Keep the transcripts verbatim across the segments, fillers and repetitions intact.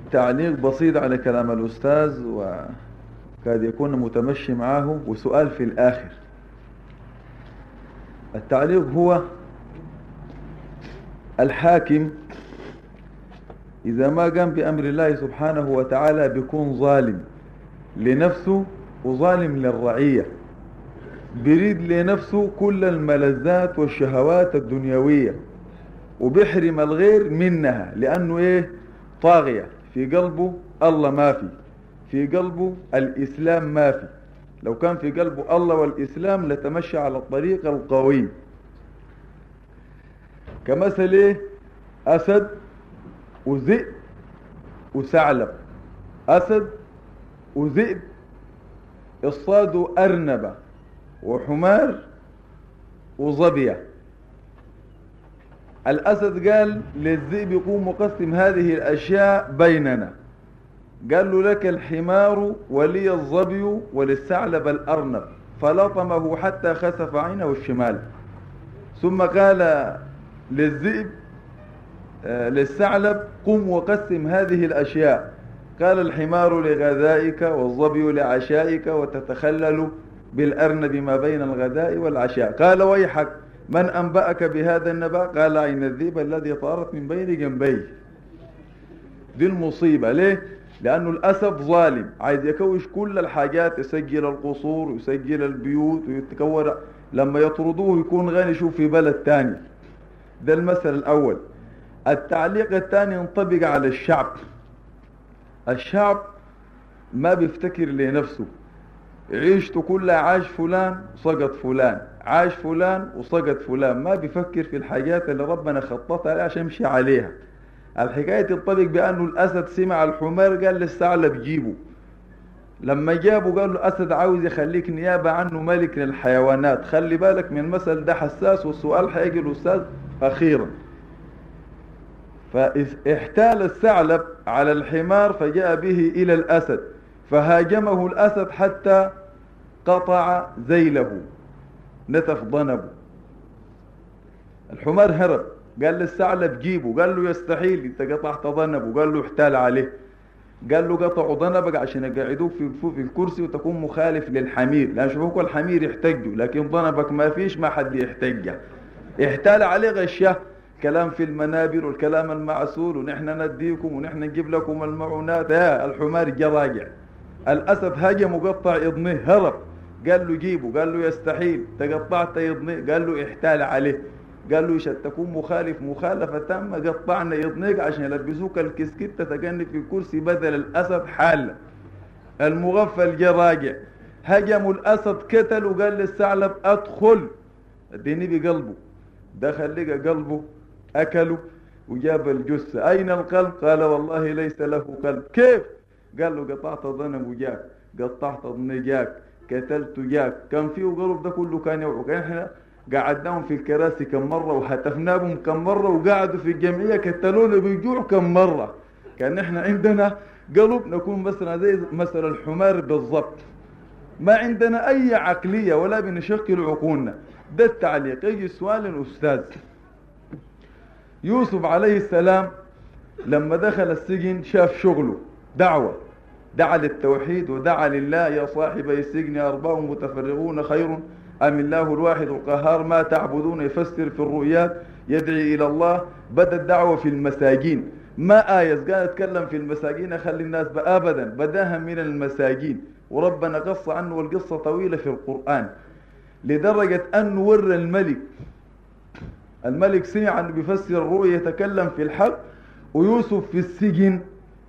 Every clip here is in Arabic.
تعليق بسيط على كلام الأستاذ وكاد يكون متمشي معه، وسؤال في الآخر. التعليق هو: الحاكم إذا ما قام بأمر الله سبحانه وتعالى بيكون ظالم لنفسه وظالم للرعية، بريد لنفسه كل الملذات والشهوات الدنيوية وبيحرم الغير منها، لأنه إيه؟ طاغية. في قلبه الله ما في، في قلبه الإسلام ما في. لو كان في قلبه الله والإسلام لتمشى على الطريق القويم. كمثل إيه؟ أسد وذئب وثعلب. أسد وذئب اصطادوا أرنبة وحمار وظبية. الأسد قال للذئب يقوم مقسم هذه الأشياء بيننا، قال له: لك الحمار ولي الظبي وللثعلب الأرنب، فلطمه حتى خسف عينه الشمال. ثم قال للذئب آه للثعلب: قم وقسم هذه الأشياء. قال الحمار لغذائك والظبي لعشائك وتتخلل بالأرنب ما بين الغداء والعشاء. قال: ويحك، من أنبأك بهذا النبأ؟ قال: عين الذئب الذي طارت من بين جنبيه. دي المصيبة. ليه؟ لأنه الأسد ظالم، عايز يكوش كل الحاجات، يسجل القصور ويسجل البيوت ويتكور، لما يطردوه يكون غني يشوف في بلد تاني. ده المثل الأول. التعليق الثاني ينطبق على الشعب. الشعب ما بيفتكر لنفسه، عيشته كلها عاش فلان سقط فلان، عاش فلان وسقط فلان، ما بيفكر في الحاجات اللي ربنا خططها عليها عشان يمشي عليها. الحكاية تنطبق بأنه الأسد سمع الحمار قال للثعلب جيبه، لما جابه قال له: أسد عاوز يخليك نيابة عنه ملك للحيوانات. خلي بالك من المثل ده حساس، والسؤال حيجي الأستاذ أخيرا. فاحتال الثعلب على الحمار فجاء به إلى الأسد، فهاجمه الأسد حتى قطع ذيله، نتف ضنبه. الحمار هرب، قال للثعلب جيبه، قال له: يستحيل، انت قطعت ضنبه. قال له: احتال عليه. قال له: قطعوا ضنبك عشان يقعدوك في في الكرسي وتكون مخالف للحمير، لان شوفوك الحمير يحتجوا، لكن ضنبك ما فيش، ما حد يحتجه. احتال عليه غشه، كلام في المنابر والكلام المعسول، ونحن نديكم ونحن نجيب لكم المعونات. يا الحمار جا راجع. الأسد هاجم وقطع اذنه، هرب. قال له: جيبه. قال له: يستحيل، تقطعت اذنه. قال له: احتال عليه. قال له: عشان تكون مخالف مخالفة تامة قطعنا اذنيك عشان يلبسوك الكسكت تتجنب في الكرسي بدل الأسد حالة. المغفل جا راجع، هجموا الأسد قتل، وقال للثعلب: أدخل. اديني بقلبه. دخل لقى قلبه، أكله وجاب الجثة. أين القلب؟ قال: والله ليس له قلب. كيف؟ قال له: قطعت ضنب وجاك، قطعت ضن جاك، قتلت جاك، كان فيه قلب. ده كله كان يوعك. احنا قعدناهم في الكراسي كم مرة وهتفناهم كم مرة، وقعدوا في الجمعية كتلونا بيجوع كم مرة. كان احنا عندنا قلب نكون مثلا زي مثل الحمار بالضبط، ما عندنا أي عقلية ولا بنشكل عقولنا. ده التعليق. يجي سؤال الأستاذ: يوسف عليه السلام لما دخل السجن شاف شغله دعوة، دعا للتوحيد ودعا لله: يا صاحبي السجن أرباب متفرغون خير أم الله الواحد القهار ما تعبدون. يفسر في الرؤيات، يدعي إلى الله. بدأ الدعوة في المساجين، ما آيس قال اتكلم في المساجين أخلي الناس أبدا، بداها من المساجين. وربنا قص عنه، والقصة طويلة في القرآن، لدرجة أنه ور الملك. الملك سمع أنه بيفسر الرؤية يتكلم في الحق، ويوسف في السجن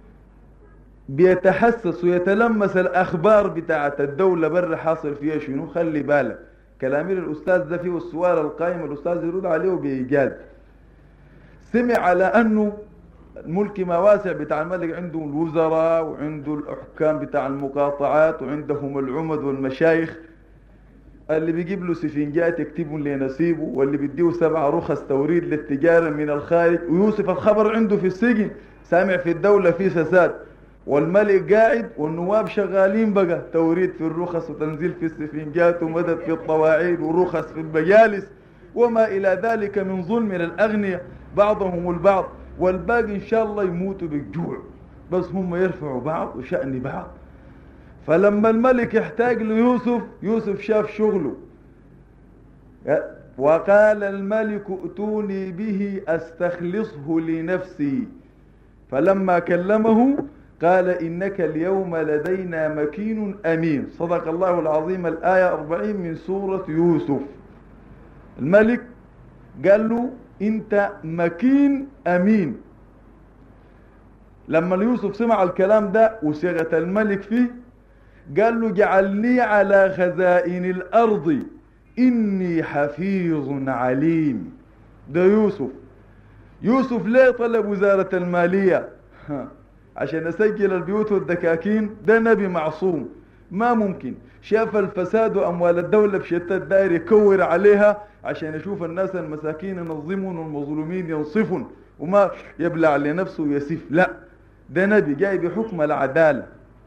بيتحسس ويتلمس الأخبار بتاعة الدولة بر حاصل فيها شنو. خلي بالك كلامي الأستاذ ده فيه السؤال القائم، الأستاذ يرد عليه بإيجاز. سمع على أنه الملك ما واسع بتاع الملك، عنده الوزراء وعنده الحكام بتاع المقاطعات وعندهم العمد والمشايخ، اللي بيجيب له سفنجات يكتبون لنصيبه، واللي بيديه سبع رخص توريد للتجارة من الخارج. ويوسف الخبر عنده في السجن، سامع في الدولة في فساد، والملك قاعد والنواب شغالين بقى توريد في الرخص وتنزيل في السفنجات ومدد في الطواعيد ورخص في المجالس وما إلى ذلك من ظلم للأغنياء بعضهم البعض، والباقي إن شاء الله يموتوا بالجوع. بس هم يرفعوا بعض وشأن بعض. فلما الملك احتاج ليوسف، يوسف شاف شغله، وقال الملك ائتوني به استخلصه لنفسي. فلما كلمه قال إنك اليوم لدينا مكين أمين. صدق الله العظيم. الآية أربعين من سورة يوسف. الملك قال له انت مكين أمين. لما يوسف سمع الكلام ده وصيغة الملك فيه، قال له جعلني على خزائن الأرض إني حفيظ عليم. ده يوسف. يوسف ليه طلب وزارة المالية؟ عشان يسجل البيوت والدكاكين. ده نبي معصوم، ما ممكن. شاف الفساد وأموال الدولة بشتى الدائر يكور عليها عشان يشوف الناس المساكين ينظمون والمظلومين ينصفون وما يبلع لنفسه ويسف. لا، ده نبي جاي بحكم العدالة.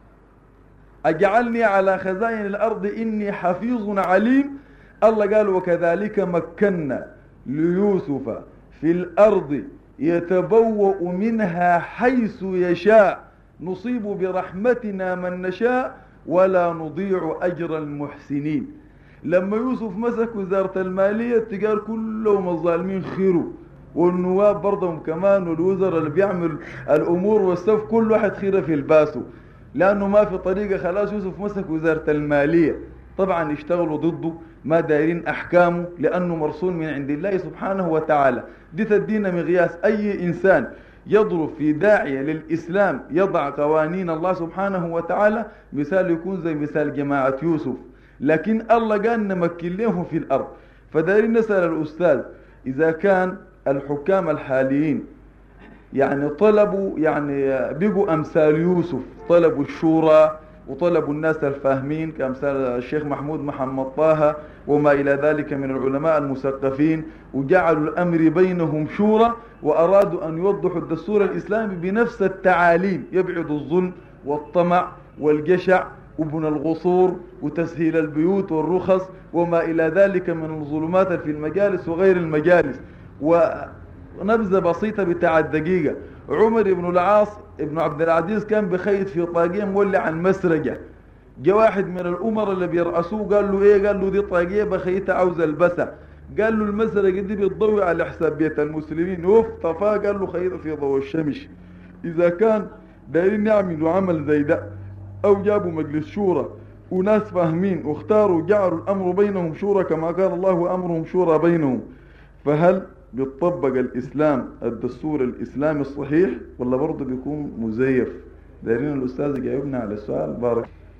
أجعلني على خزائن الأرض إني حفيظ عليم. الله قال وكذلك مكنا ليوسف في الأرض يتبوأ منها حيث يشاء نصيب برحمتنا من نشاء ولا نضيع أجر المحسنين. لما يوسف مسك وزارة المالية تقال كلهم الظالمين خيروا، والنواب برضهم كمان، والوزراء اللي بيعمل الأمور والسف كل واحد خيره في الباسو، لأنه ما في طريقة. خلاص يوسف مسك وزارة المالية. طبعا يشتغلوا ضده، ما دايرين أحكامه لأنه مرسول من عند الله سبحانه وتعالى. دي تدينا مقياس. أي إنسان يضرب في داعية للإسلام يضع قوانين الله سبحانه وتعالى، مثال يكون زي مثال جماعة يوسف. لكن الله قال نمكن لهم في الأرض. فدايرين نسأل الأستاذ إذا كان الحكام الحاليين يعني طلبوا، يعني بقوا أمثال يوسف، طلبوا الشورى وطلبوا الناس الفاهمين كأمثال الشيخ محمود محمد طه وما إلى ذلك من العلماء المثقفين، وجعلوا الأمر بينهم شورى، وأرادوا أن يوضحوا الدستور الإسلامي بنفس التعاليم، يبعد الظلم والطمع والجشع وبنى الغصور وتسهيل البيوت والرخص وما إلى ذلك من الظلمات في المجالس وغير المجالس. ونبذة بسيطة بتاع الدقيقة، عمر بن العاص ابن عبد العزيز كان بخيط في طاقية مولع عن مسرجة. جاء واحد من الأمر اللي بيرأسوه قال له ايه؟ قال له دي طاقية بخيطة عاوز البسها. قال له المسرجة دي بتضوي على حساب بيت المسلمين. اوف طفاه. قال له خيطة في ضوء الشمس. إذا كان دايرين يعملوا عمل زي ده، أو جابوا مجلس شورى وناس فاهمين واختاروا جعلوا الأمر بينهم شورى كما قال الله وأمرهم شورى بينهم، فهل بيطبق الإسلام الدستور الإسلامي الصحيح ولا برضه بيكون مزيف؟ دايرين الأستاذ يجاوبنا على السؤال. بارك.